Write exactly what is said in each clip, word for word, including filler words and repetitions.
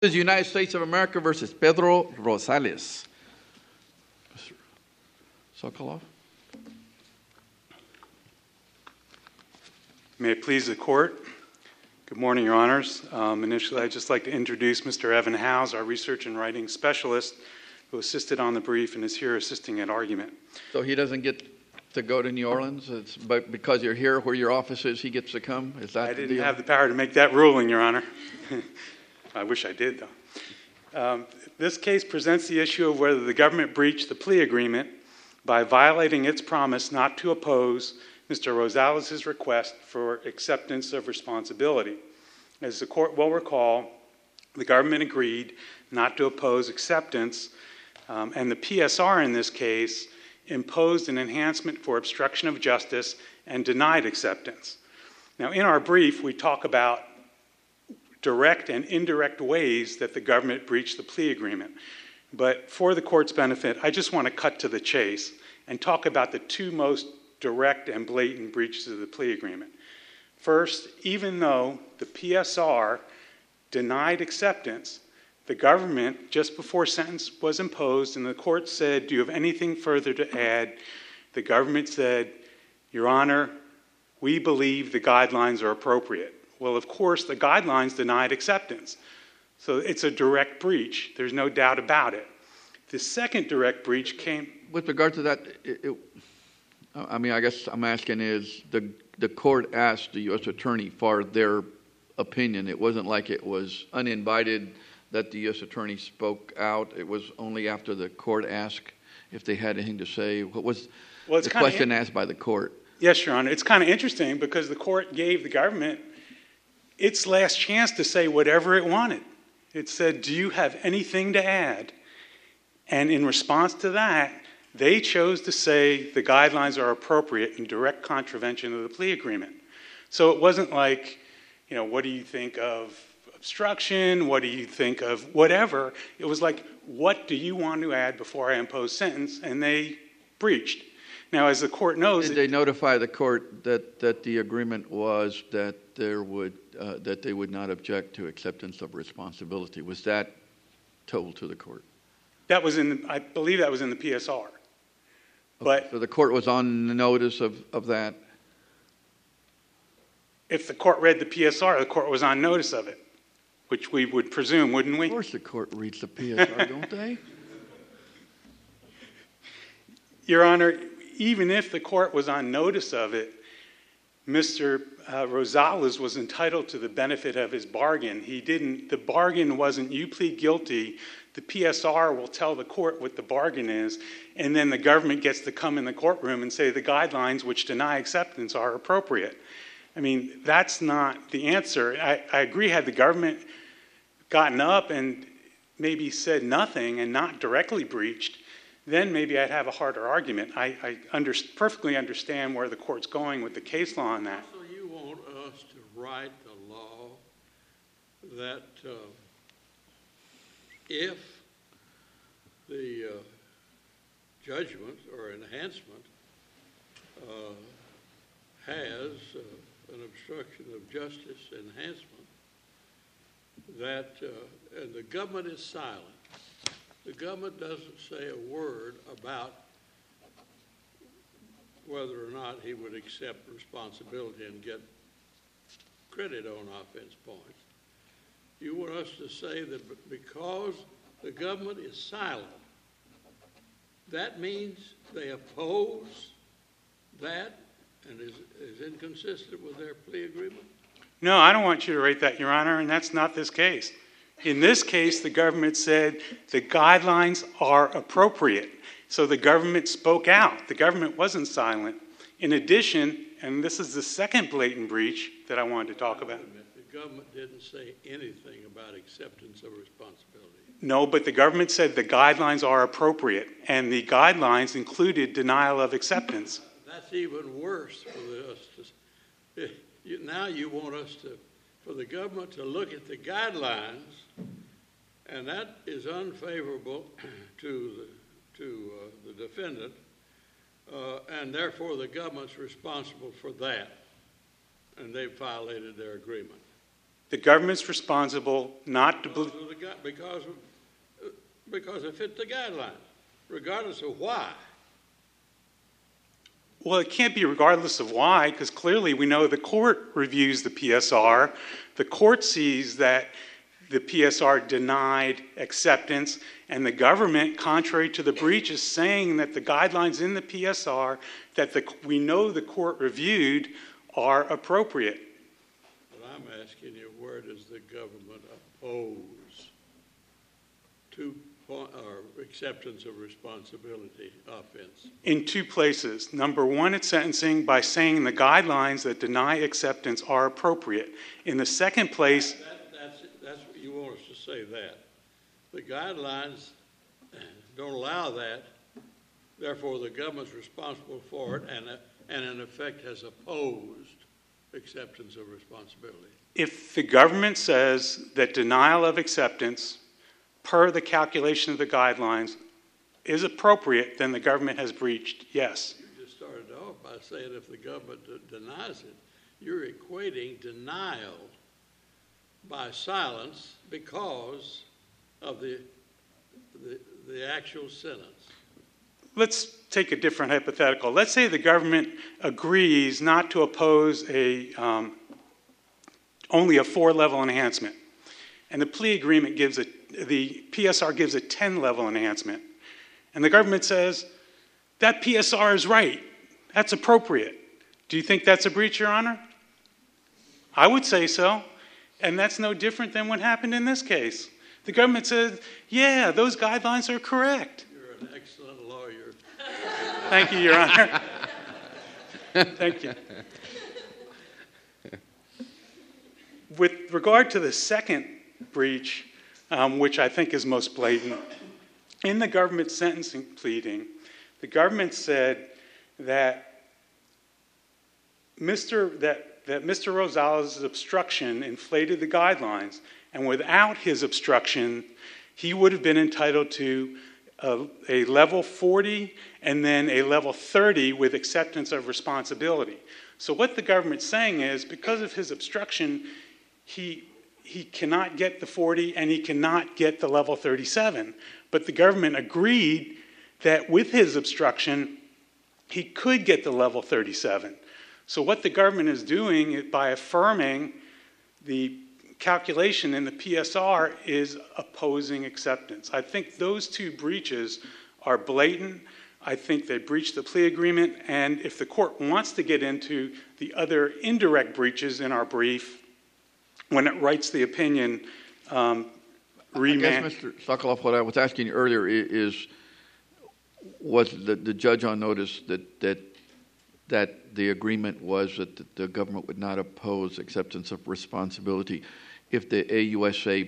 The United States of America versus Pedro Rosales. Mister Sokolov. May it please the court. Good morning, Your Honors. Um, initially, I'd just like to introduce Mister Evan Howes, our research and writing specialist, who assisted on the brief and is here assisting at argument. So he doesn't get to go to New Orleans, it's, but because you're here where your office is, he gets to come? Is that I the didn't deal? have the power to make that ruling, Your Honor. I wish I did, though. Um, this case presents the issue of whether the government breached the plea agreement by violating its promise not to oppose Mister Rosales' request for acceptance of responsibility. As the court will recall, the government agreed not to oppose acceptance, um, and the P S R in this case imposed an enhancement for obstruction of justice and denied acceptance. Now, in our brief, we talk about direct and indirect ways that the government breached the plea agreement. But for the court's benefit, I just want to cut to the chase and talk about the two most direct and blatant breaches of the plea agreement. First, even though the P S R denied acceptance, the government, just before sentence was imposed and the court said, "Do you have anything further to add?" the government said, "Your Honor, we believe the guidelines are appropriate." Well, of course, the guidelines denied acceptance. So it's a direct breach. There's no doubt about it. The second direct breach came... With regard to that, it, it, I mean, I guess I'm asking is, the, the court asked the U S attorney for their opinion. It wasn't like it was uninvited that the U S attorney spoke out. It was only after the court asked if they had anything to say. What was well, the question in- asked by the court? Yes, Your Honor. It's kind of interesting because the court gave the government its last chance to say whatever it wanted. It said, "Do you have anything to add?" And in response to that, they chose to say the guidelines are appropriate in direct contravention of the plea agreement. So it wasn't like, you know, what do you think of obstruction? What do you think of whatever? It was like, what do you want to add before I impose sentence? And they breached. Now, as the court knows... Did they notify the court that, that the agreement was that there would uh, that they would not object to acceptance of responsibility? Was that told to the court? That was in, the, I believe that was in the P S R. Okay, But so the court was on notice of, of that? If the court read the P S R, the court was on notice of it, which we would presume, wouldn't we? Of course the court reads the P S R, don't they? Your Honor, even if the court was on notice of it, Mister Uh, Rosales was entitled to the benefit of his bargain. He didn't, the bargain wasn't, you plead guilty, the P S R will tell the court what the bargain is, and then the government gets to come in the courtroom and say the guidelines which deny acceptance are appropriate. I mean, that's not the answer. I, I agree, had the government gotten up and maybe said nothing and not directly breached, then maybe I'd have a harder argument. I, I under, perfectly understand where the court's going with the case law on that. So you want us to write the law that uh, if the uh, judgment or enhancement uh, has uh, an obstruction of justice enhancement, that uh, and the government is silent. The government doesn't say a word about whether or not he would accept responsibility and get credit on offense points. You want us to say that because the government is silent, that means they oppose that and is, is inconsistent with their plea agreement? No, I don't want you to write that, Your Honor, and that's not this case. In this case, the government said the guidelines are appropriate. So the government spoke out. The government wasn't silent. In addition, and this is the second blatant breach that I wanted to talk about. The government didn't say anything about acceptance of responsibility. No, but the government said the guidelines are appropriate, and the guidelines included denial of acceptance. That's even worse for us to, you, now you want us to, for the government to look at the guidelines, and that is unfavorable to the to uh, the defendant, uh, and therefore the government's responsible for that, and they've violated their agreement. The government's responsible not to Because believe. of the, gu- because of, because it fit the guidelines, regardless of why. Well, it can't be regardless of why, because clearly we know the court reviews the P S R. The court sees that the P S R denied acceptance, and the government, contrary to the breach, is saying that the guidelines in the P S R that the, we know the court reviewed are appropriate. But I'm asking you, where does the government oppose two point, or acceptance of responsibility offense? In two places. Number one, it's sentencing by saying the guidelines that deny acceptance are appropriate. In the second place, That, that's, that's what you want us to say, that. The guidelines don't allow that, therefore the government's responsible for it, and, and in effect has opposed acceptance of responsibility. if the government says that denial of acceptance per the calculation of the guidelines is appropriate, then the government has breached, yes. You just started off by saying if the government de- denies it, you're equating denial by silence because of the, the, the actual sentence. Let's take a different hypothetical. Let's say the government agrees not to oppose a um, only a four-level enhancement, and the plea agreement gives a the P S R gives a ten-level enhancement, and the government says that P S R is right, that's appropriate. Do you think that's a breach, Your Honor? I would say so, and that's no different than what happened in this case. The government says, yeah, those guidelines are correct. You're an excellent lawyer. Thank you, Your Honor. Thank you. With regard to the second breach, um, which I think is most blatant, in the government sentencing pleading, the government said that Mister that, that Mister Rosales' obstruction inflated the guidelines, and without his obstruction, he would have been entitled to a, a level forty and then a level thirty with acceptance of responsibility. So what the government's saying is, because of his obstruction, he he cannot get the forty and he cannot get the level thirty-seven. But the government agreed that with his obstruction, he could get the level thirty-seven. So what the government is doing by affirming the calculation in the P S R is opposing acceptance. I think those two breaches are blatant. I think they breached the plea agreement, and if the court wants to get into the other indirect breaches in our brief, when it writes the opinion, um, remand. I guess, Mister Sokoloff, what I was asking you earlier is, was the, the judge on notice that, that that the agreement was that the, the government would not oppose acceptance of responsibility if the A U S A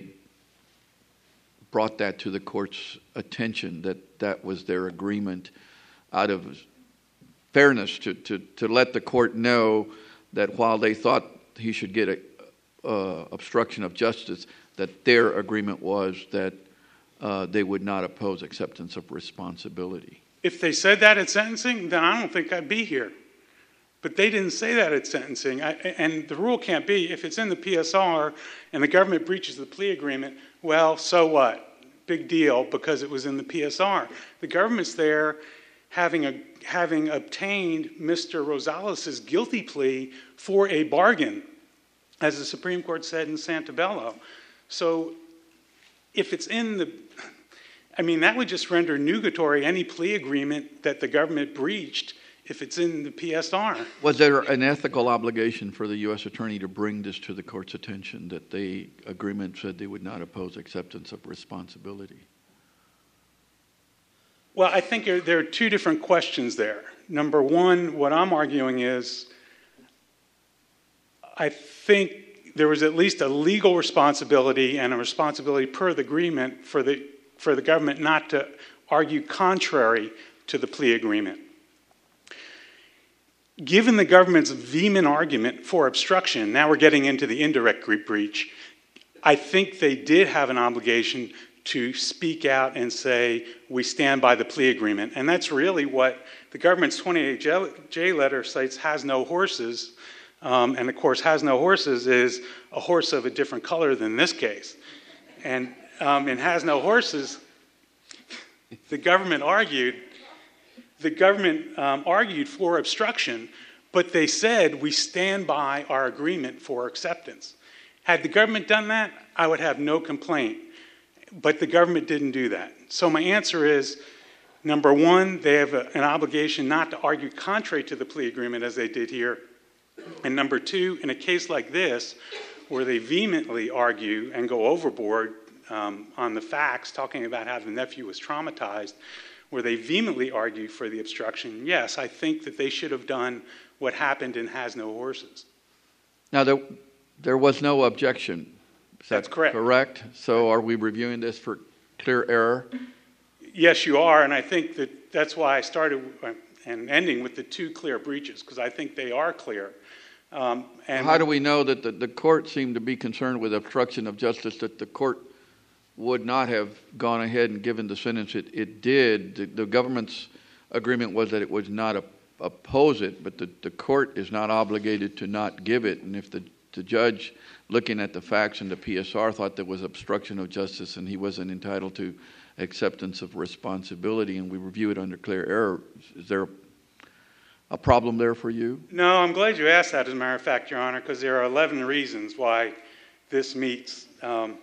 brought that to the court's attention, that that was their agreement, out of fairness to, to, to let the court know that while they thought he should get a uh, obstruction of justice, that their agreement was that uh, they would not oppose acceptance of responsibility. If they said that at sentencing, then I don't think I'd be here. But they didn't say that at sentencing. I, and the rule can't be, if it's in the P S R and the government breaches the plea agreement, well, so what? Big deal, because it was in the P S R. The government's there having, a, having obtained Mister Rosales' guilty plea for a bargain, as the Supreme Court said in Santabello. So if it's in the, I mean, that would just render nugatory any plea agreement that the government breached if it's in the P S R. Was there an ethical obligation for the U S attorney to bring this to the court's attention, that the agreement said they would not oppose acceptance of responsibility? Well, I think there, there are two different questions there. Number one, what I'm arguing is, I think there was at least a legal responsibility and a responsibility per the agreement for the, for the government not to argue contrary to the plea agreement. Given the government's vehement argument for obstruction, now we're getting into the indirect breach, I think they did have an obligation to speak out and say, we stand by the plea agreement. And that's really what the government's twenty-eight J letter cites, has no horses. Um, and of course, has no horses is a horse of a different color than this case. And um, in has no horses, the government argued, the government um, argued for obstruction, but they said we stand by our agreement for acceptance. Had the government done that, I would have no complaint. But the government didn't do that. So my answer is, number one, they have a, an obligation not to argue contrary to the plea agreement as they did here. And number two, in a case like this, where they vehemently argue and go overboard um, on the facts, talking about how the nephew was traumatized, where they vehemently argue for the obstruction, yes, I think that they should have done what happened in Has No Horses. Now, there, there was no objection. Is that That's correct. Correct? So are we reviewing this for clear error? Yes, you are, and I think that that's why I started and ending with the two clear breaches, because I think they are clear. Um, and How do we know that the, the court seemed to be concerned with obstruction of justice, that the court would not have gone ahead and given the sentence it, it did? The, the government's agreement was that it would not op- oppose it, but the, the court is not obligated to not give it. And if the, the judge, looking at the facts in the P S R, thought there was obstruction of justice and he wasn't entitled to acceptance of responsibility, and we review it under clear error, is there a problem there for you? No, I'm glad you asked that, as a matter of fact, Your Honor, because there are eleven reasons why this meets um,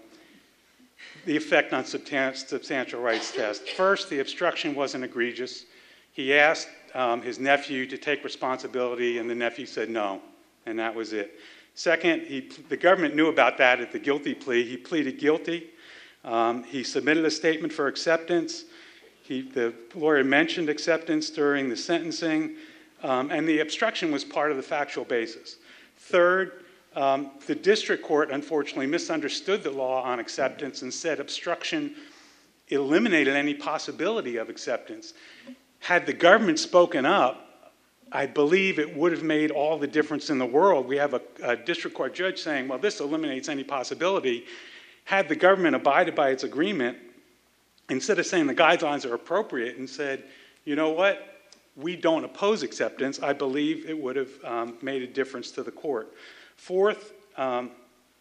the effect on substantial rights test. First, the obstruction wasn't egregious. He asked um, his nephew to take responsibility, and the nephew said no, and that was it. Second, he, the government knew about that at the guilty plea. He pleaded guilty. Um, he submitted a statement for acceptance. He, the lawyer mentioned acceptance during the sentencing, um, and the obstruction was part of the factual basis. Third, um, the district court, unfortunately, misunderstood the law on acceptance and said obstruction eliminated any possibility of acceptance. Had the government spoken up, I believe it would have made all the difference in the world. We have a, a district court judge saying, well, this eliminates any possibility. Had the government abided by its agreement, instead of saying the guidelines are appropriate and said, you know what, we don't oppose acceptance, I believe it would have um, made a difference to the court. Fourth, um,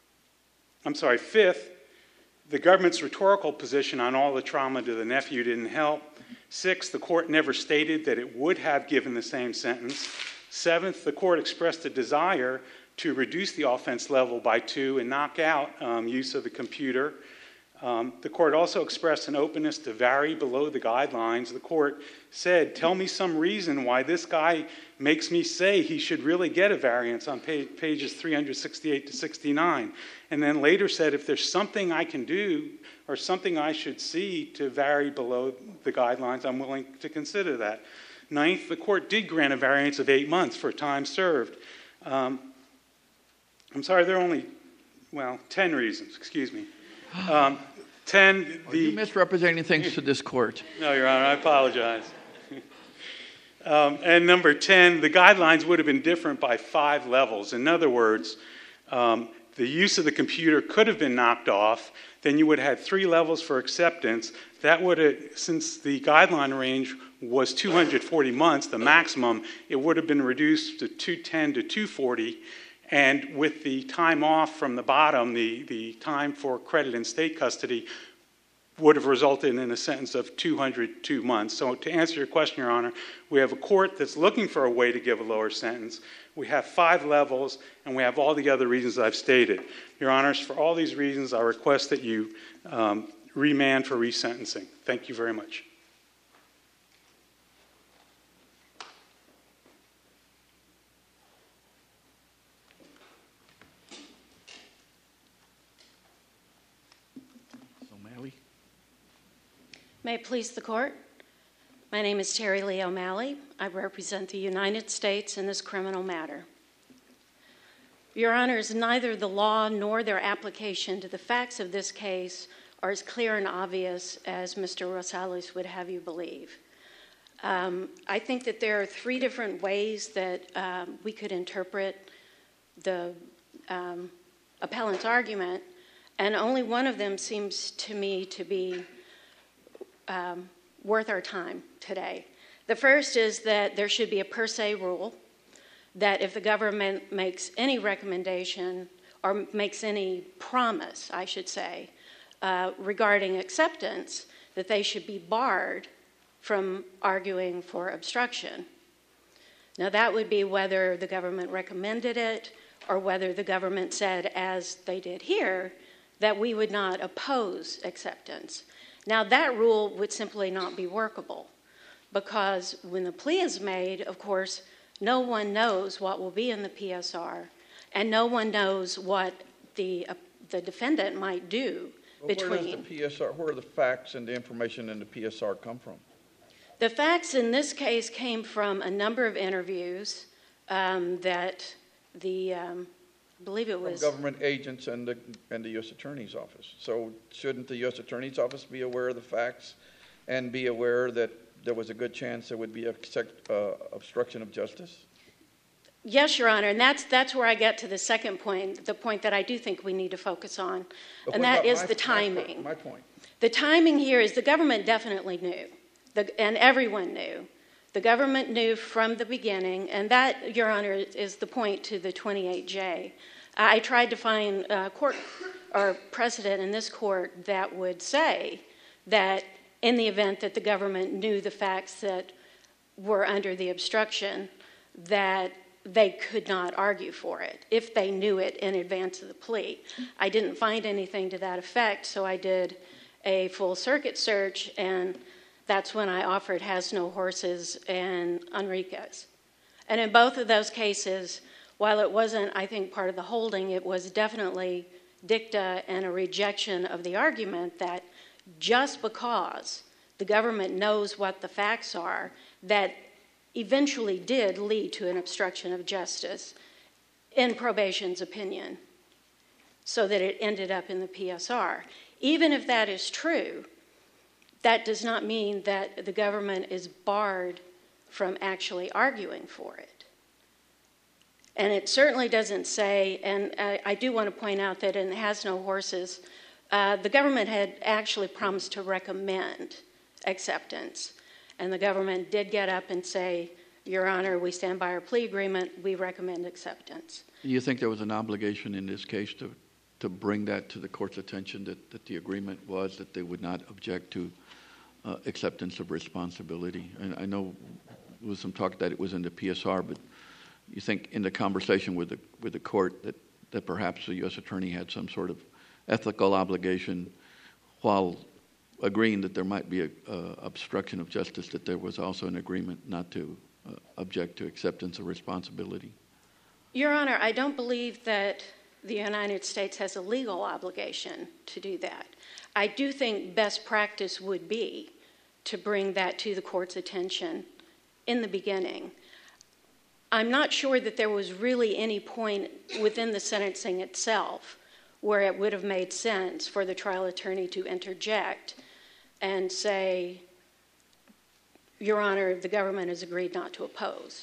I'm sorry, fifth, the government's rhetorical position on all the trauma to the nephew didn't help. Sixth, the court never stated that it would have given the same sentence. Seventh, the court expressed a desire to reduce the offense level by two and knock out um, use of the computer. Um, the court also expressed an openness to vary below the guidelines. The court said, tell me some reason why this guy makes me say he should really get a variance on page, pages three sixty-eight to sixty-nine. And then later said, if there's something I can do or something I should see to vary below the guidelines, I'm willing to consider that. Ninth, the court did grant a variance of eight months for time served. Um, I'm sorry, there are only, well, ten reasons, excuse me. Um, ten, Are the... you misrepresenting things to this court? No, Your Honor, I apologize. um, and number ten, the guidelines would have been different by five levels. In other words, um, the use of the computer could have been knocked off. Then you would have had three levels for acceptance. That would have, since the guideline range was two hundred forty months, the maximum, it would have been reduced to two ten to two forty. And with the time off from the bottom, the, the time for credit in state custody would have resulted in a sentence of two hundred two months. So to answer your question, Your Honor, we have a court that's looking for a way to give a lower sentence. We have five levels, and we have all the other reasons I've stated. Your Honors, for all these reasons, I request that you um, remand for resentencing. Thank you very much. May it please the court. My name is Terry Lee O'Malley. I represent the United States in this criminal matter. Your Honors, neither the law nor their application to the facts of this case are as clear and obvious as Mister Rosales would have you believe. Um, I think that there are three different ways that um, we could interpret the um, appellant's argument, and only one of them seems to me to be Um, worth our time today. The first is that there should be a per se rule that if the government makes any recommendation or makes any promise, I should say, uh, regarding acceptance, that they should be barred from arguing for obstruction. Now, that would be whether the government recommended it or whether the government said, as they did here, that we would not oppose acceptance. Now, that rule would simply not be workable because when the plea is made, of course, no one knows what will be in the P S R, and no one knows what the uh, the defendant might do Well, between. Where does the P S R, where do the facts and the information in the P S R come from? The facts in this case came from a number of interviews um, that the, um, I believe it was... From government agents and the, and the U S Attorney's Office. So shouldn't the U S Attorney's Office be aware of the facts and be aware that there was a good chance there would be a uh, obstruction of justice? Yes, Your Honor, and that's that's where I get to the second point, the point that I do think we need to focus on, But and what that about is my- the timing. My, my point. The timing here is the government definitely knew, the, and everyone knew. The government knew from the beginning, and that, Your Honor, is the point to the twenty-eight J. I tried to find a court or precedent in this court that would say that in the event that the government knew the facts that were under the obstruction, that they could not argue for it if they knew it in advance of the plea. I didn't find anything to that effect, so I did a full circuit search, and that's when I offered Has No Horses and Enriquez. And in both of those cases, while it wasn't, I think, part of the holding, it was definitely dicta and a rejection of the argument that just because the government knows what the facts are, that eventually did lead to an obstruction of justice in probation's opinion, so that it ended up in the P S R. Even if that is true, that does not mean that the government is barred from actually arguing for it. And it certainly doesn't say, and I, I do want to point out that in Has No Horses, uh, the government had actually promised to recommend acceptance. And the government did get up and say, Your Honor, we stand by our plea agreement, we recommend acceptance. Do you think there was an obligation in this case to, to bring that to the court's attention, that, that the agreement was that they would not object to uh, acceptance of responsibility? And I know there was some talk that it was in the P S R, but you think in the conversation with the, with the court that, that perhaps the U S Attorney had some sort of ethical obligation while agreeing that there might be a uh, obstruction of justice, that there was also an agreement not to uh, object to acceptance of responsibility? Your Honor, I don't believe that the United States has a legal obligation to do that. I do think best practice would be to bring that to the court's attention in the beginning. I'm not sure that there was really any point within the sentencing itself where it would have made sense for the trial attorney to interject and say, Your Honor, the government has agreed not to oppose.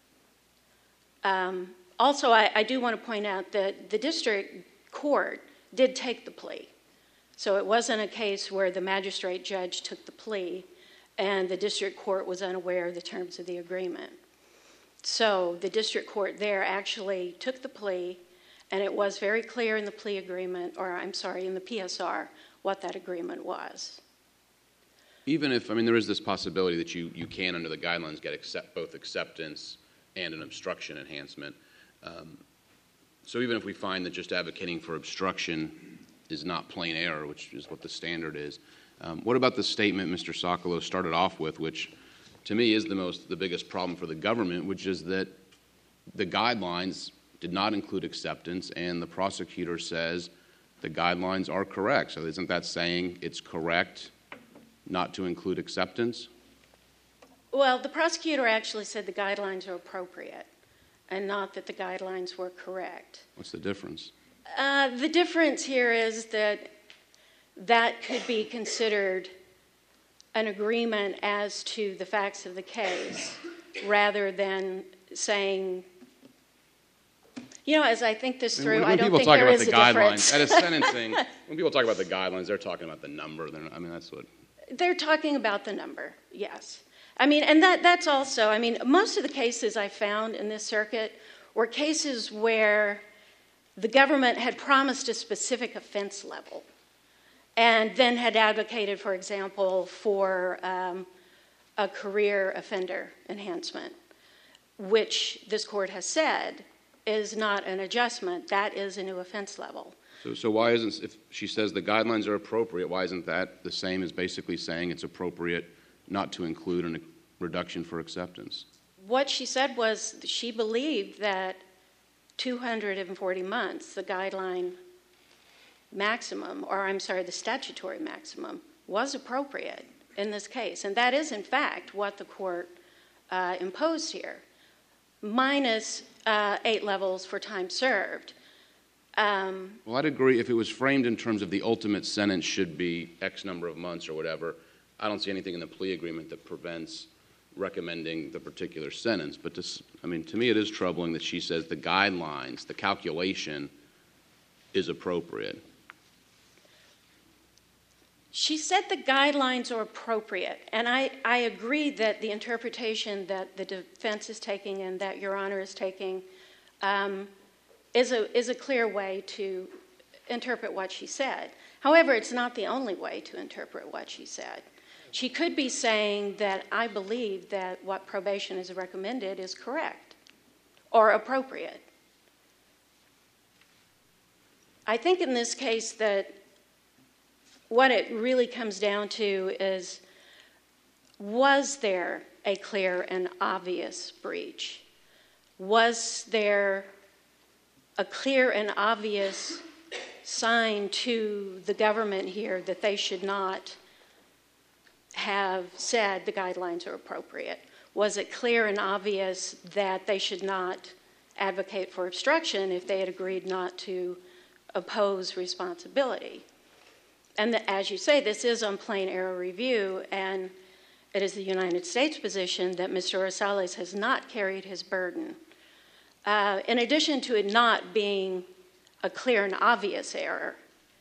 Um, also, I, I do want to point out that the district court did take the plea. So it wasn't a case where the magistrate judge took the plea and the district court was unaware of the terms of the agreement. So the district court there actually took the plea, and it was very clear in the plea agreement, or I'm sorry, in the P S R, what that agreement was. Even if, I mean, there is this possibility that you, you can, under the guidelines, get accept, both acceptance and an obstruction enhancement. Um, so even if we find that just advocating for obstruction is not plain error, which is what the standard is, um, what about the statement Mister Sokolow started off with, which to me is the most, the biggest problem for the government, which is that the guidelines did not include acceptance, and the prosecutor says the guidelines are correct. So isn't that saying it's correct not to include acceptance? Well, the prosecutor actually said the guidelines are appropriate and not that the guidelines were correct. What's the difference? Uh, the difference here is that that could be considered an agreement as to the facts of the case rather than saying, you know, as I think this through, when, when I don't people think talk there about is the a guidelines difference. at a sentencing, when people talk about the guidelines, they're talking about the number. They're, I mean, that's what. They're talking about the number, yes. I mean, and that that's also, I mean, most of the cases I found in this circuit were cases where the government had promised a specific offense level and then had advocated, for example, for um, a career offender enhancement, which this court has said is not an adjustment. That is a new offense level. So, so why isn't, if she says the guidelines are appropriate, why isn't that the same as basically saying it's appropriate not to include a reduction for acceptance? What she said was she believed that two hundred forty months, the guideline maximum, or I'm sorry, the statutory maximum, was appropriate in this case. And that is, in fact, what the court uh, imposed here, minus uh, eight levels for time served. Um, well, I'd agree if it was framed in terms of the ultimate sentence should be X number of months or whatever. I don't see anything in the plea agreement that prevents recommending the particular sentence. But, to, I mean, to me it is troubling that she says the guidelines, the calculation, is appropriate. She said the guidelines are appropriate, and I, I agree that the interpretation that the defense is taking and that Your Honor is taking um, is a is a clear way to interpret what she said. However, it's not the only way to interpret what she said. She could be saying that I believe that what probation has recommended is correct or appropriate. I think in this case that what it really comes down to is, was there a clear and obvious breach? Was there a clear and obvious sign to the government here that they should not have said the guidelines are appropriate? Was it clear and obvious that they should not advocate for obstruction if they had agreed not to oppose responsibility? And the, as you say, this is on plain error review, and it is the United States position that Mister Rosales has not carried his burden. Uh, in addition to it not being a clear and obvious error,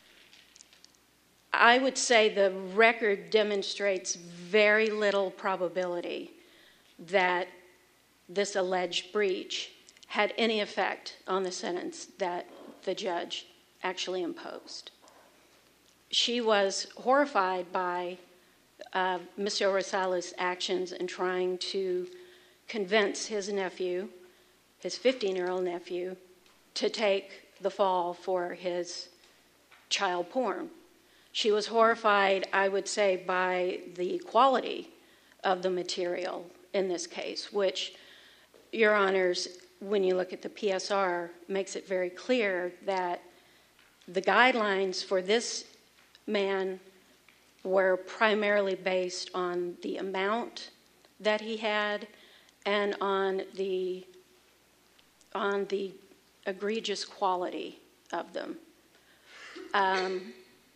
I would say the record demonstrates very little probability that this alleged breach had any effect on the sentence that the judge actually imposed. She was horrified by uh, Mister Rosales' actions in trying to convince his nephew, his fifteen-year-old nephew, to take the fall for his child porn. She was horrified, I would say, by the quality of the material in this case, which, Your Honors, when you look at the P S R, makes it very clear that the guidelines for this man were primarily based on the amount that he had and on the on the egregious quality of them. Um,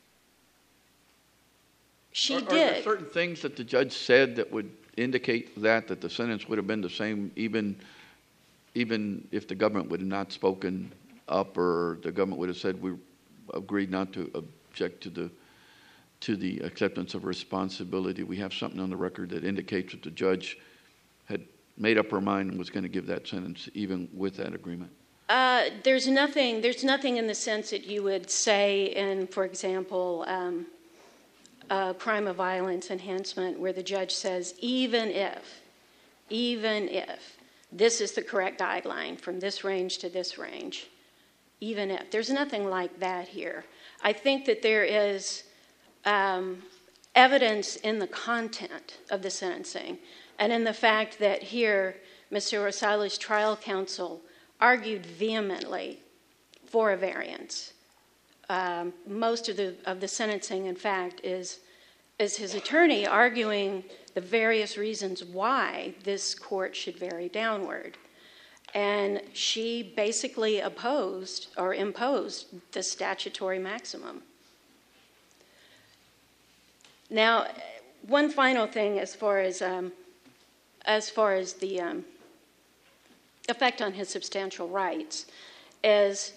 she are, did. Are there certain things that the judge said that would indicate that that the sentence would have been the same, even even if the government would have not spoken up, or the government would have said we agreed not to object to the to the acceptance of responsibility? We have something on the record that indicates that the judge had made up her mind and was going to give that sentence even with that agreement. Uh, there's nothing. There's nothing in the sense that you would say in, for example, um, a crime of violence enhancement, where the judge says, even if, even if this is the correct guideline from this range to this range, even if. There's nothing like that here. I think that there is um, evidence in the content of the sentencing and in the fact that here Mister Rosales' trial counsel argued vehemently for a variance. Um, most of the of the sentencing, in fact, is is his attorney arguing the various reasons why this court should vary downward. And she basically opposed or imposed the statutory maximum. Now, one final thing as far as um, as far as the um, effect on his substantial rights is,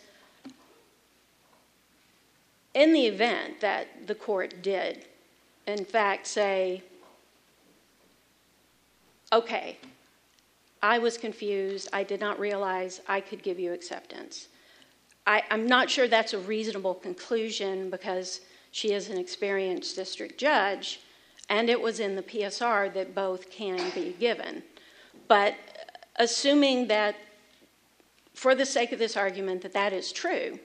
in the event that the court did, in fact, say, okay, I was confused. I did not realize I could give you acceptance. I, I'm not sure that's a reasonable conclusion because she is an experienced district judge, and it was in the P S R that both can be given. But assuming that, for the sake of this argument, that that is true,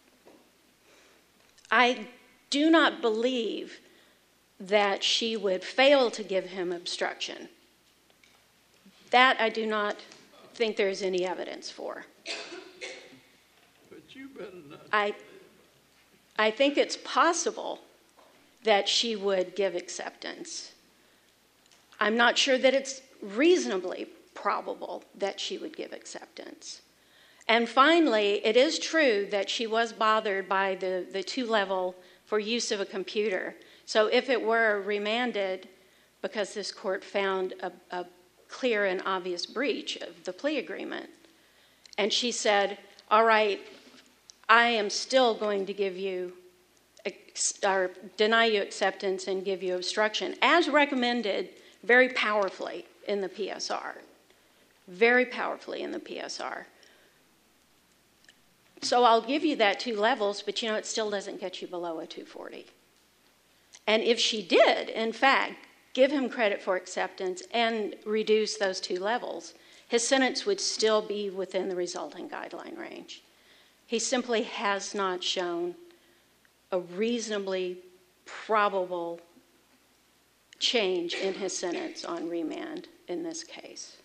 I do not believe that she would fail to give him obstruction. That I do not think there is any evidence for. But you better not. I, I think it's possible that she would give acceptance. I'm not sure that it's reasonably probable that she would give acceptance. And finally, it is true that she was bothered by the, the two-level for use of a computer. So if it were remanded because this court found a, a clear and obvious breach of the plea agreement, and she said, all right, I am still going to give you or deny you acceptance and give you obstruction, as recommended very powerfully in the P S R. Very powerfully in the P S R. So I'll give you that two levels, but you know, it still doesn't get you below a two forty. And if she did, in fact, give him credit for acceptance and reduce those two levels, his sentence would still be within the resulting guideline range. He simply has not shown a reasonably probable change in his sentence on remand in this case.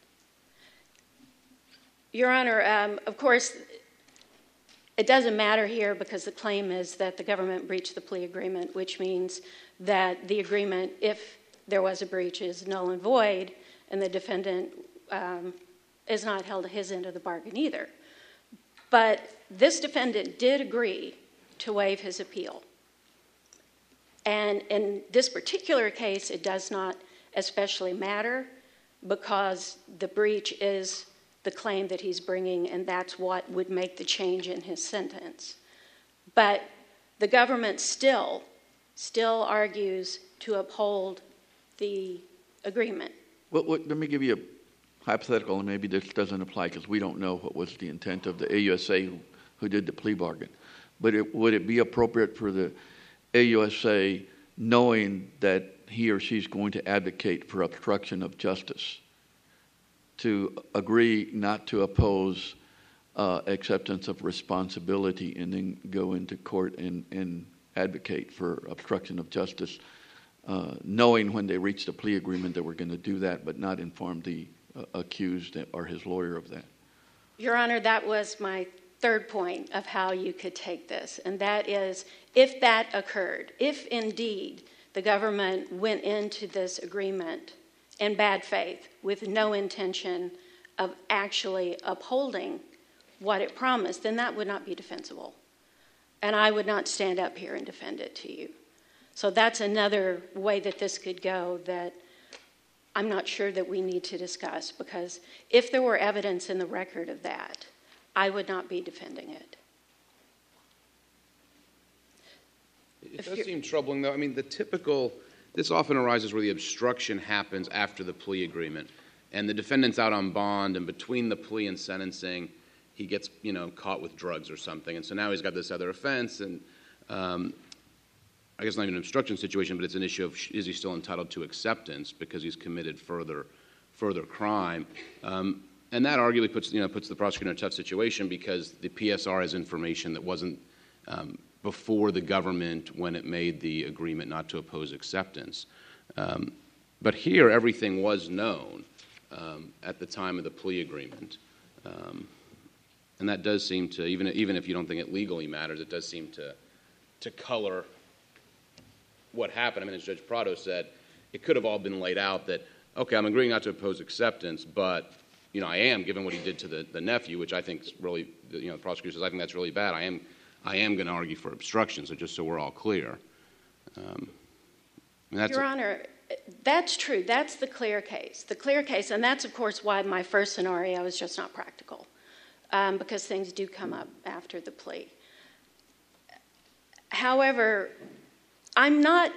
Your Honor, um, of course, it doesn't matter here because the claim is that the government breached the plea agreement, which means that the agreement, if there was a breach, is null and void, and the defendant um, is not held to his end of the bargain either. But this defendant did agree to waive his appeal. And in this particular case, it does not especially matter because the breach is the claim that he's bringing, and that's what would make the change in his sentence. But the government still, still argues to uphold the agreement. Well, what, let me give you a hypothetical, and maybe this doesn't apply because we don't know what was the intent of the A U S A who, who did the plea bargain. But it, would it be appropriate for the A U S A, knowing that he or she's going to advocate for obstruction of justice, to agree not to oppose uh, acceptance of responsibility and then go into court and, and advocate for obstruction of justice, uh, knowing when they reached a plea agreement that we're going to do that, but not inform the uh, accused or his lawyer of that? Your Honor, that was my third point of how you could take this, and that is, if that occurred, if indeed the government went into this agreement in bad faith with no intention of actually upholding what it promised, then that would not be defensible. And I would not stand up here and defend it to you. So that's another way that this could go that I'm not sure that we need to discuss, because if there were evidence in the record of that, I would not be defending it. It does seem troubling, though. I mean, the typical, this often arises where the obstruction happens after the plea agreement, and the defendant's out on bond, and between the plea and sentencing, he gets, you know, caught with drugs or something, and so now he's got this other offense, and um, I guess not even an obstruction situation, but it's an issue of is he still entitled to acceptance because he's committed further, further crime. Um, And that arguably puts, you know, puts the prosecutor in a tough situation because the P S R has information that wasn't um, before the government when it made the agreement not to oppose acceptance. Um, but here, everything was known um, at the time of the plea agreement. Um, and that does seem to, even, even if you don't think it legally matters, it does seem to, to color what happened. I mean, as Judge Prado said, it could have all been laid out that, okay, I'm agreeing not to oppose acceptance, but you know, I am, given what he did to the, the nephew, which I think is really, you know, the prosecutor says, I think that's really bad. I am, I am going to argue for obstruction, so just so we're all clear. Um, and that's Your a, Honor, that's true. That's the clear case. The clear case, and that's, of course, why my first scenario is just not practical, um, because things do come up after the plea. However, I'm not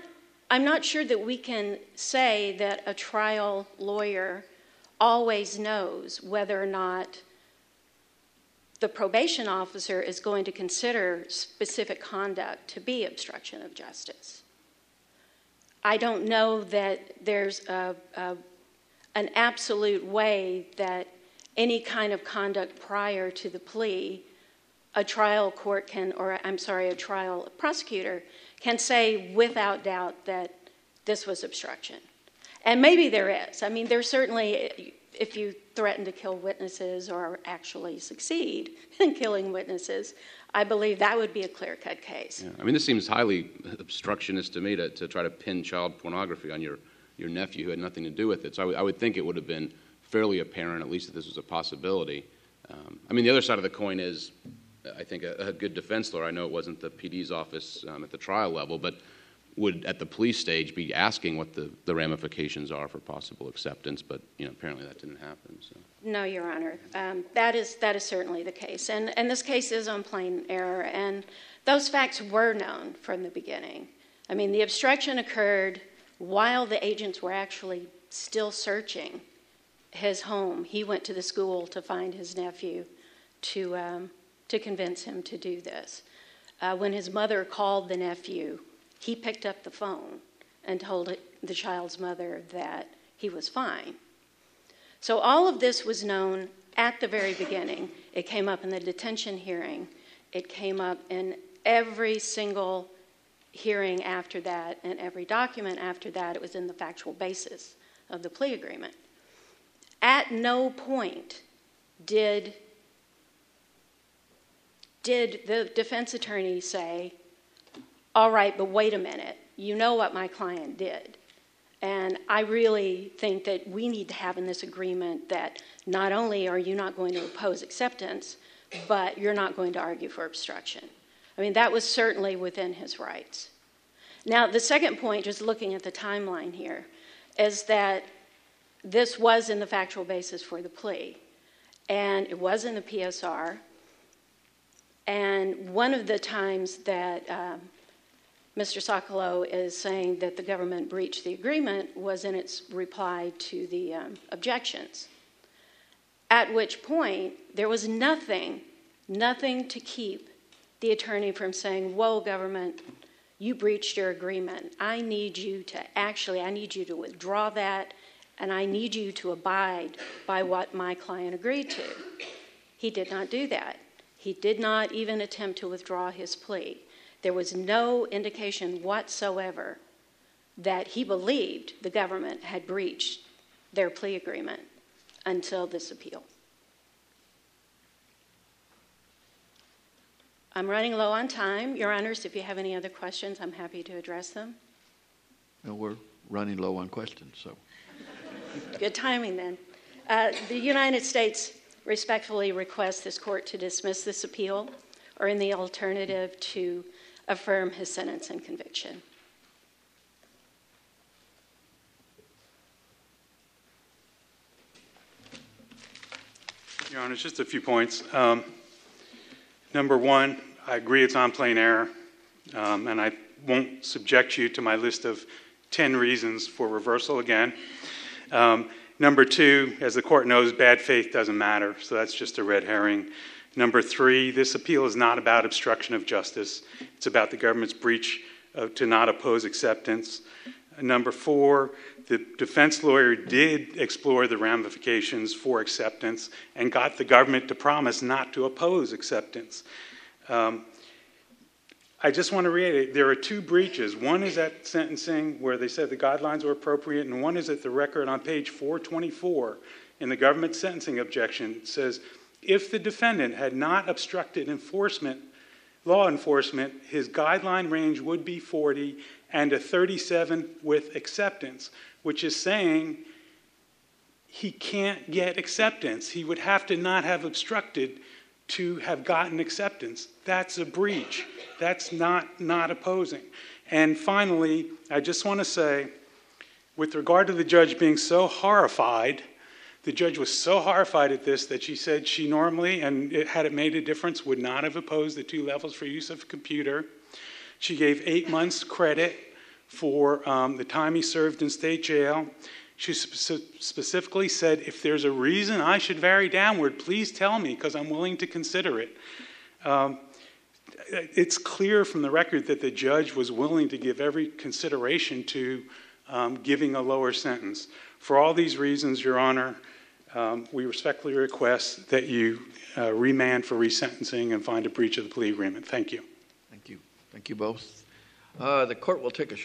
I'm not sure that we can say that a trial lawyer always knows whether or not the probation officer is going to consider specific conduct to be obstruction of justice. I don't know that there's a, a, an absolute way that any kind of conduct prior to the plea, a trial court can, or I'm sorry, a trial prosecutor can say without doubt that this was obstruction. And maybe there is. I mean, there's certainly, if you threaten to kill witnesses or actually succeed in killing witnesses, I believe that would be a clear-cut case. Yeah. I mean, this seems highly obstructionist to me to, to try to pin child pornography on your, your nephew who had nothing to do with it. So I, w- I would think it would have been fairly apparent, at least that this was a possibility. Um, I mean, the other side of the coin is, I think, a, a good defense lawyer. I know it wasn't the P D's office um, at the trial level, but would, at the police stage, be asking what the, the ramifications are for possible acceptance, but, you know, apparently that didn't happen. So. No, Your Honor. Um, that is that is certainly the case. And, and this case is on plain error, and those facts were known from the beginning. I mean, the obstruction occurred while the agents were actually still searching his home. He went to the school to find his nephew to, um, to convince him to do this. Uh, when his mother called the nephew, he picked up the phone and told the child's mother that he was fine. So all of this was known at the very beginning. It came up in the detention hearing. It came up in every single hearing after that, and every document after that. It was in the factual basis of the plea agreement. At no point did, did the defense attorney say, all right, but wait a minute, you know what my client did. And I really think that we need to have in this agreement that not only are you not going to oppose acceptance, but you're not going to argue for obstruction. I mean, that was certainly within his rights. Now, the second point, just looking at the timeline here, is that this was in the factual basis for the plea, and it was in the P S R. And one of the times that um, Mister Socolow is saying that the government breached the agreement was in its reply to the um, objections, at which point there was nothing, nothing to keep the attorney from saying, whoa, government, you breached your agreement. I need you to actually, I need you to withdraw that, and I need you to abide by what my client agreed to. He did not do that. He did not even attempt to withdraw his plea. There was no indication whatsoever that he believed the government had breached their plea agreement until this appeal. I'm running low on time. Your Honors, if you have any other questions, I'm happy to address them. No, we're running low on questions, so. Good timing, then. Uh, the United States respectfully requests this court to dismiss this appeal, or in the alternative, to affirm his sentence and conviction. Your Honor, just a few points. Um, number one, I agree it's on plain error, um, and I won't subject you to my list of ten reasons for reversal again. Um, number two, as the court knows, bad faith doesn't matter, so that's just a red herring. Number three, this appeal is not about obstruction of justice. It's about the government's breach of, to not oppose acceptance. Number four, the defense lawyer did explore the ramifications for acceptance and got the government to promise not to oppose acceptance. Um, I just want to reiterate, there are two breaches. One is at sentencing where they said the guidelines were appropriate, and one is at the record on page four twenty-four in the government sentencing objection. It says, if the defendant had not obstructed enforcement, law enforcement, his guideline range would be forty and a thirty-seven with acceptance, which is saying he can't get acceptance. He would have to not have obstructed to have gotten acceptance. That's a breach. That's not not opposing. And finally, I just want to say, with regard to the judge being so horrified, the judge was so horrified at this that she said she normally, and it, had it made a difference, would not have opposed the two levels for use of a computer. She gave eight months credit for um, the time he served in state jail. She spe- specifically said, if there's a reason I should vary downward, please tell me, because I'm willing to consider it. Um, it's clear from the record that the judge was willing to give every consideration to um, giving a lower sentence. For all these reasons, Your Honor, um, we respectfully request that you uh, remand for resentencing and find a breach of the plea agreement. Thank you. Thank you. Thank you both. Uh, the court will take a